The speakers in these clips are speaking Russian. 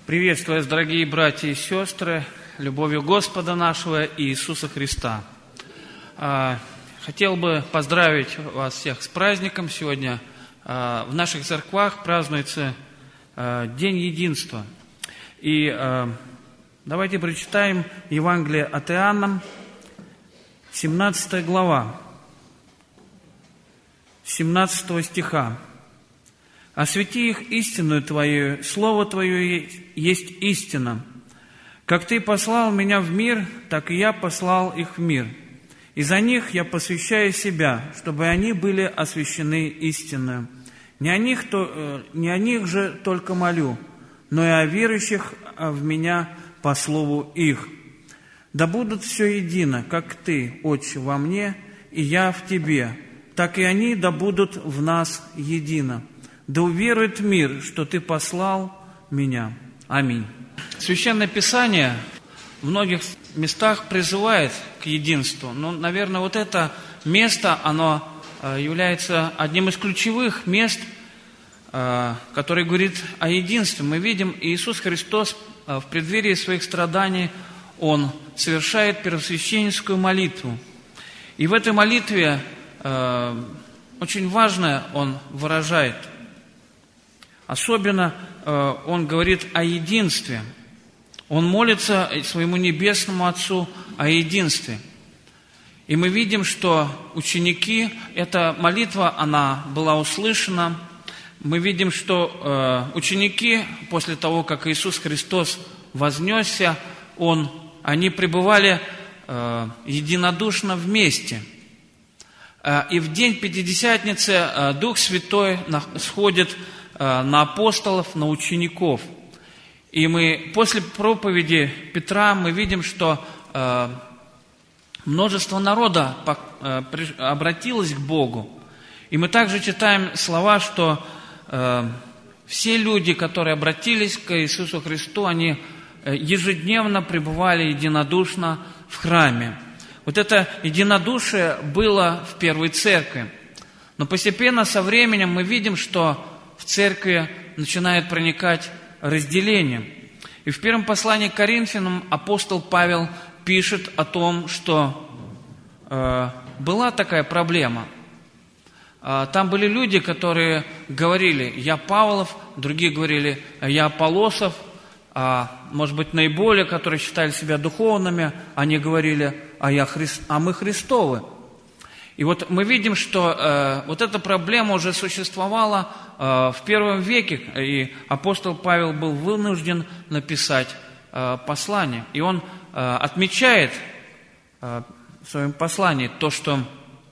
Приветствую вас, дорогие братья и сестры, любовью Господа нашего Иисуса Христа. Хотел бы поздравить вас всех с праздником. Сегодня в наших церквах празднуется День Единства. И давайте прочитаем Евангелие от Иоанна, 17 глава, 17 стиха. «Освети их истинную Твою, Слово Твое есть истина. Как Ты послал Меня в мир, так и Я послал их в мир. И за них Я посвящаю Себя, чтобы они были освящены истиною. Не о них же только молю, но и о верующих в Меня по слову их. Да будут все едино, как Ты, Отче, во Мне, и Я в Тебе, так и они да будут в нас едино. Да уверует мир, что Ты послал Меня. Аминь». Священное Писание в многих местах призывает к единству. Но, наверное, вот это место, оно является одним из ключевых мест, который говорит о единстве. Мы видим, Иисус Христос в преддверии своих страданий, Он совершает первосвященническую молитву. И в этой молитве очень важное Он выражает. Особенно Он говорит о единстве. Он молится своему Небесному Отцу о единстве. И мы видим, что ученики, эта молитва, она была услышана. Мы видим, что ученики, после того, как Иисус Христос вознесся, они пребывали единодушно вместе. И в день Пятидесятницы Дух Святой сходит на апостолов, на учеников. И мы после проповеди Петра мы видим, что множество народа обратилось к Богу. И мы также читаем слова, что все люди, которые обратились к Иисусу Христу, они ежедневно пребывали единодушно в храме. Вот это единодушие было в первой церкви. Но постепенно со временем мы видим, что в церкви начинает проникать разделение. И в первом послании к Коринфянам апостол Павел пишет о том, что была такая проблема. Там были люди, которые говорили: «Я Павлов», другие говорили: «Я Аполлосов», может быть, наиболее, которые считали себя духовными, они говорили: «А мы Христовы». И вот мы видим, что вот эта проблема уже существовала в первом веке, и апостол Павел был вынужден написать послание. И он отмечает в своем послании то, что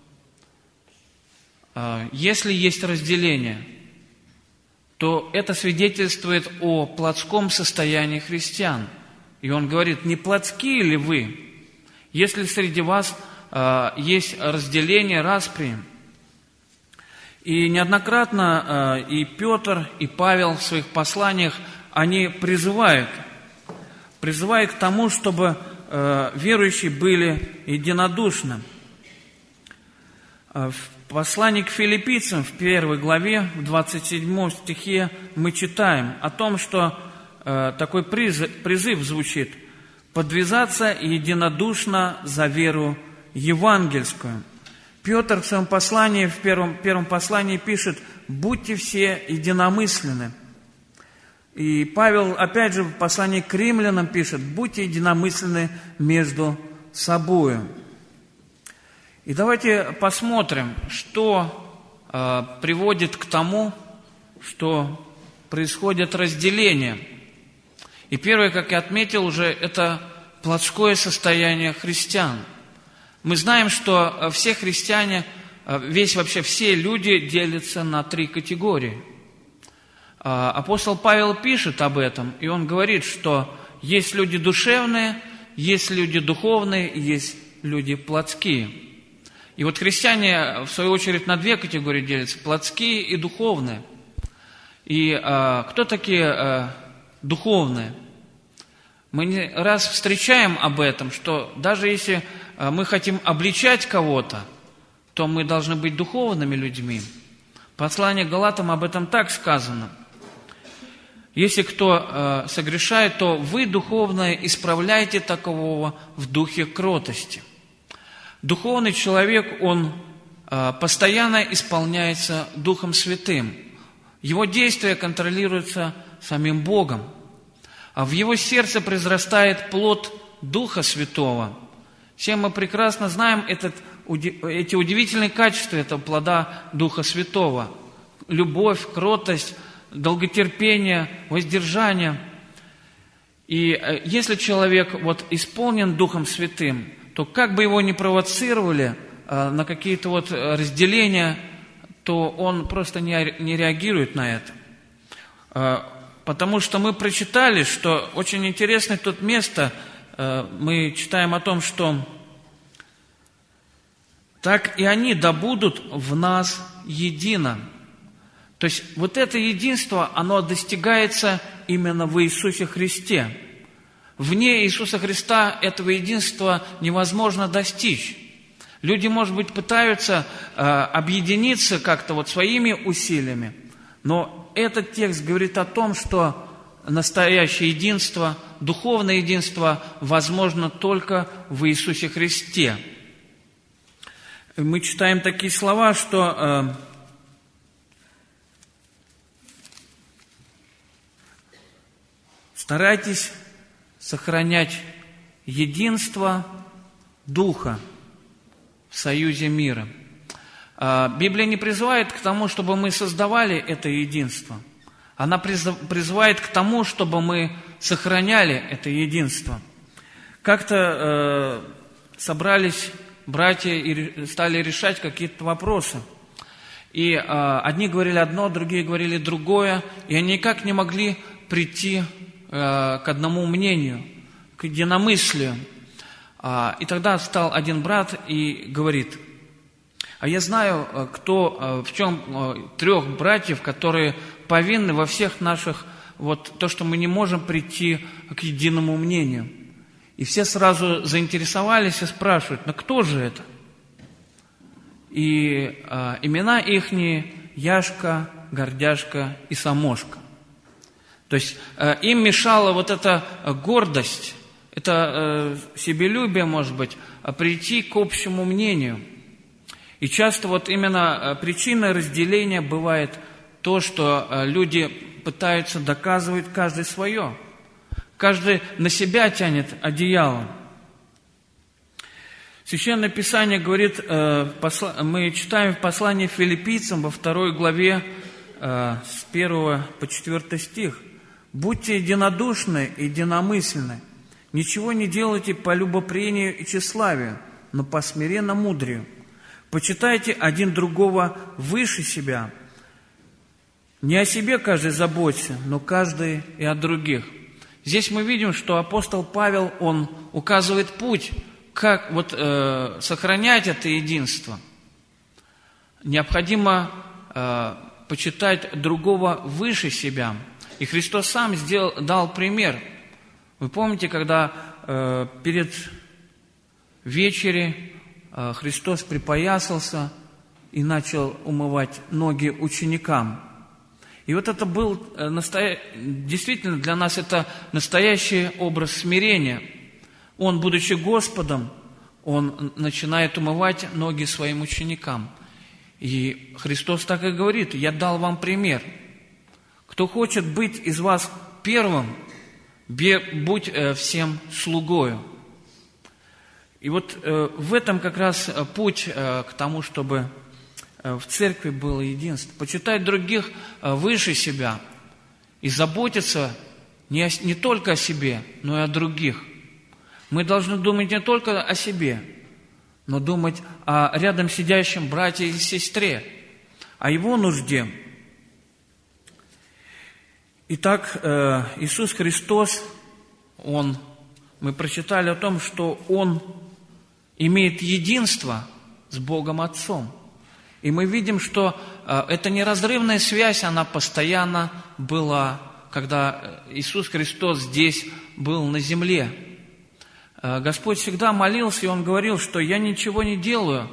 если есть разделение, то это свидетельствует о плотском состоянии христиан. И он говорит: «Не плотские ли вы, если среди вас есть разделение, распри?» И неоднократно и Петр, и Павел в своих посланиях, они призывают к тому, чтобы верующие были единодушны. В послании к филиппийцам, в 1 главе, в 27 стихе, мы читаем о том, что такой призыв звучит: «Подвязаться единодушно за веру евангельскую». Петр в своем послании, в первом послании пишет: «Будьте все единомысленны». И Павел, опять же, в послании к римлянам пишет: «Будьте единомысленны между собою». И давайте посмотрим, что приводит к тому, что происходит разделение. И первое, как я отметил уже, это плотское состояние христиан. Мы знаем, что все христиане, все люди делятся на 3 категории. Апостол Павел пишет об этом, и он говорит, что есть люди душевные, есть люди духовные, есть люди плотские. И вот христиане, в свою очередь, на 2 категории делятся: плотские и духовные. И кто такие духовные? Мы не раз встречаем об этом, что даже если мы хотим обличать кого-то, то мы должны быть духовными людьми. Послание к Галатам об этом так сказано: Если кто согрешает, то вы, духовное, исправляйте такового в духе кротости. Духовный человек, он постоянно исполняется Духом Святым. Его действия контролируются самим Богом. А в его сердце произрастает плод Духа Святого. Все мы прекрасно знаем эти удивительные качества этого плода Духа Святого. Любовь, кротость, долготерпение, воздержание. И если человек исполнен Духом Святым, то как бы его ни провоцировали на какие-то разделения, то он просто не реагирует на это. Потому что мы прочитали, что очень интересное тут место, мы читаем о том, что так и они добудут в нас едино. То есть это единство, оно достигается именно в Иисусе Христе. Вне Иисуса Христа этого единства невозможно достичь. Люди, может быть, пытаются объединиться как-то своими усилиями, но этот текст говорит о том, что настоящее единство, духовное единство возможно только в Иисусе Христе. Мы читаем такие слова, что старайтесь сохранять единство Духа в союзе мира. Библия не призывает к тому, чтобы мы создавали это единство. Она призывает к тому, чтобы мы сохраняли это единство. Как-то собрались братья и стали решать какие-то вопросы. И одни говорили одно, другие говорили другое, и они никак не могли прийти к одному мнению, к единомыслию. И тогда встал один брат и говорит: а я знаю, в чем 3 братьев, которые повинны во всех наших, то, что мы не можем прийти к единому мнению. И все сразу заинтересовались и спрашивают: ну кто же это? И имена ихние: Яшка, Гордяшка и Самошка. То есть им мешала эта гордость, это себелюбие, может быть, прийти к общему мнению. И часто именно причиной разделения бывает то, что люди пытаются доказывать каждый свое. Каждый на себя тянет одеяло. Священное Писание говорит, мы читаем в послании Филиппийцам во 2 главе с 1 по 4 стих. «Будьте единодушны и единомысленны, ничего не делайте по любопрению и тщеславию, но по смиренно-мудрию. Почитайте один другого выше себя. Не о себе каждый заботься, но каждый и о других». Здесь мы видим, что апостол Павел, он указывает путь, как сохранять это единство. Необходимо почитать другого выше себя. И Христос сам дал пример. Вы помните, когда перед вечерей Христос припоясался и начал умывать ноги ученикам. И это был действительно для нас это настоящий образ смирения. Он, будучи Господом, Он начинает умывать ноги своим ученикам. И Христос так и говорит: «Я дал вам пример. Кто хочет быть из вас первым, будь всем слугою». И в этом как раз путь к тому, чтобы в церкви было единство. Почитать других выше себя и заботиться не только о себе, но и о других. Мы должны думать не только о себе, но думать о рядом сидящем брате и сестре, о его нужде. Итак, Иисус Христос, мы прочитали о том, что Он имеет единство с Богом Отцом. И мы видим, что эта неразрывная связь, она постоянно была, когда Иисус Христос здесь был на земле. Господь всегда молился, и Он говорил, что «я ничего не делаю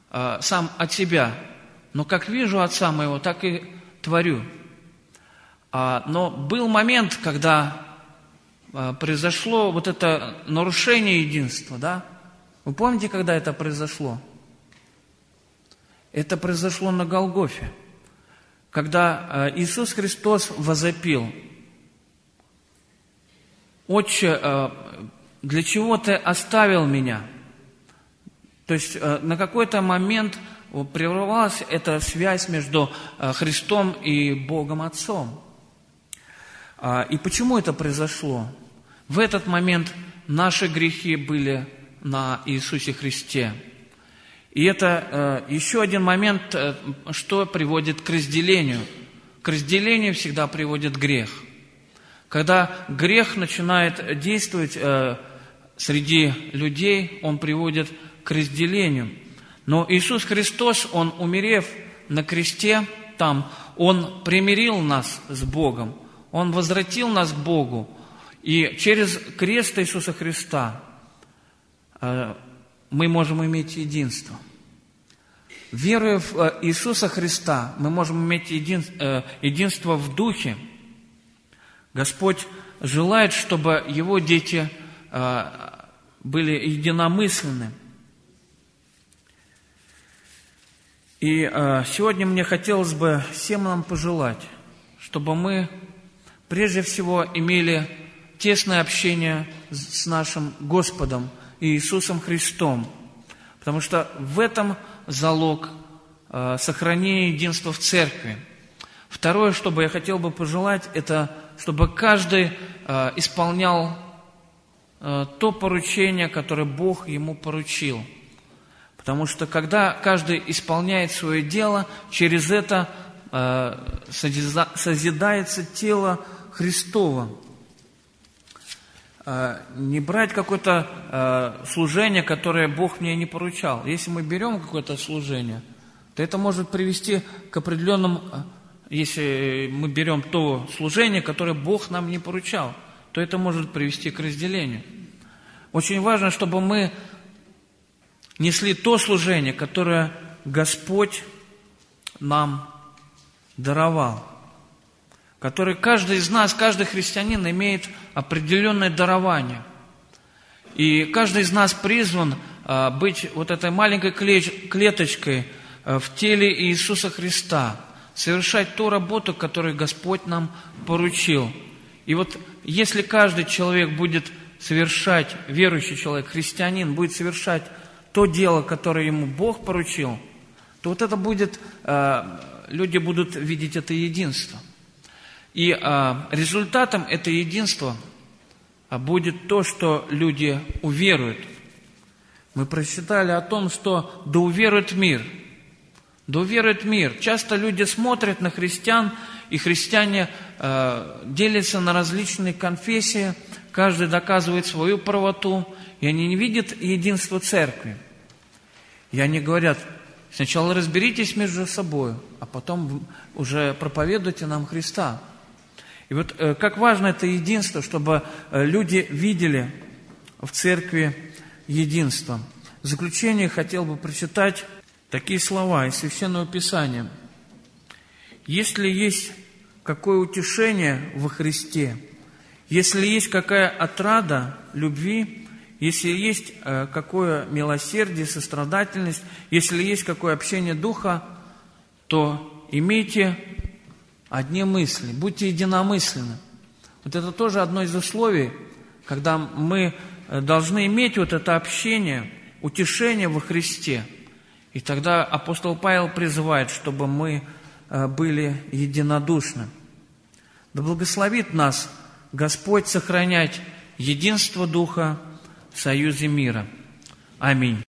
сам от себя, но как вижу Отца Моего, так и творю». Но был момент, когда произошло вот это нарушение единства, да? Вы помните, когда это произошло? Это произошло на Голгофе, когда Иисус Христос возопил: «Отче, для чего ты оставил меня?» То есть на какой-то момент прервалась эта связь между Христом и Богом Отцом. И почему это произошло? В этот момент наши грехи были на Иисусе Христе. И это еще один момент, что приводит к разделению. К разделению всегда приводит грех. Когда грех начинает действовать среди людей, он приводит к разделению. Но Иисус Христос, Он, умерев на кресте, там, Он примирил нас с Богом, Он возвратил нас к Богу. И через крест Иисуса Христа мы можем иметь единство. Веруя в Иисуса Христа, мы можем иметь единство в Духе. Господь желает, чтобы Его дети были единомысленны. И сегодня мне хотелось бы всем нам пожелать, чтобы мы прежде всего имели тесное общение с нашим Господом Иисусом Христом, потому что в этом залог сохранения единства в церкви. Второе, что бы я хотел бы пожелать, это чтобы каждый исполнял то поручение, которое Бог ему поручил. Потому что когда каждый исполняет свое дело, через это созидается тело Христово. Не брать какое-то служение, которое Бог мне не поручал. Если мы берем какое-то служение, то это может привести к определенному... Если мы берем то служение, которое Бог нам не поручал, то это может привести к разделению. Очень важно, чтобы мы несли то служение, которое Господь нам даровал. Которое каждый из нас, каждый христианин имеет определенное дарование. И каждый из нас призван быть вот этой маленькой клеточкой в теле Иисуса Христа, совершать ту работу, которую Господь нам поручил. И вот если каждый человек будет совершать, верующий человек, христианин, будет совершать то дело, которое ему Бог поручил, то вот это будет, люди будут видеть это единство. И результатом этого единства будет то, что люди уверуют. Мы прочитали о том, что да уверует мир. Да уверует мир. Часто люди смотрят на христиан, и христиане делятся на различные конфессии, каждый доказывает свою правоту, и они не видят единства церкви. И они говорят: сначала разберитесь между собой, а потом уже проповедуйте нам Христа. И вот как важно это единство, чтобы люди видели в церкви единство. В заключение хотел бы прочитать такие слова из Священного Писания. «Если есть какое утешение во Христе, если есть какая отрада любви, если есть какое милосердие, сострадательность, если есть какое общение Духа, то имейте одни мысли, будьте единомысленны». Вот это тоже одно из условий, когда мы должны иметь вот это общение, утешение во Христе. И тогда апостол Павел призывает, чтобы мы были единодушны. Да благословит нас Господь сохранять единство Духа в союзе мира. Аминь.